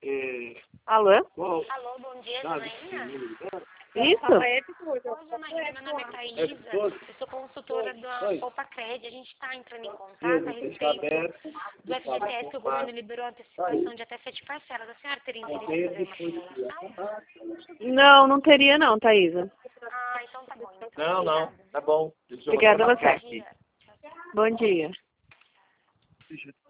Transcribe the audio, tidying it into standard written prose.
Alô? Alô, bom dia, Janaína? Isso? Oi, Janaína, meu nome é Thaísa, eu sou consultora da Copacred. A gente está entrando em contato a respeito do FGTS que o governo liberou a antecipação de até 7 parcelas. A senhora teria interesse em fazer uma simulação? Não teria não, Thaísa. Ah, então tá bom. Então, Não, tá bom. Obrigada a você. Bom dia. Bom dia.